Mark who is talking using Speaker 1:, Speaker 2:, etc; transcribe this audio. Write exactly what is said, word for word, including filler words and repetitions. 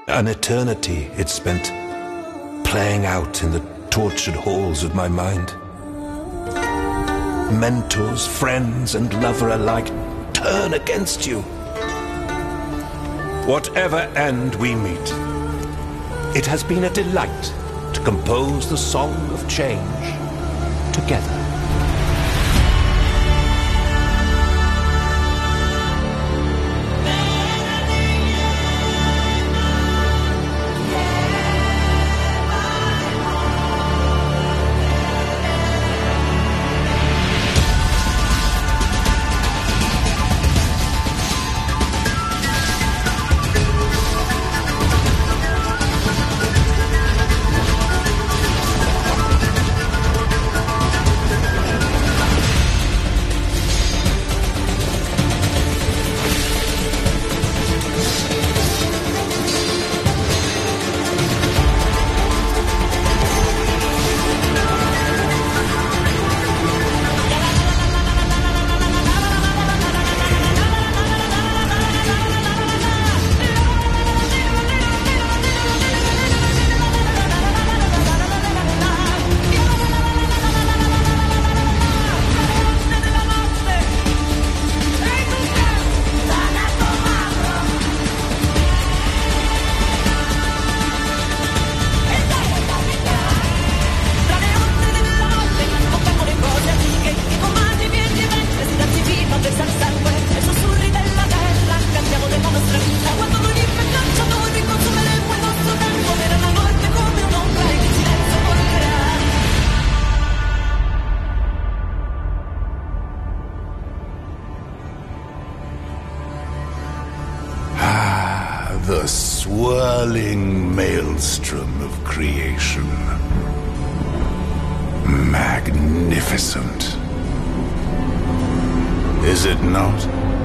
Speaker 1: An eternity it spent, playing out in the tortured halls of my mind. Mentors, friends, and lover alike turn against you. Whatever end we meet, it has been a delight to compose the song of change together. The swirling maelstrom of creation. Magnificent. Is it not?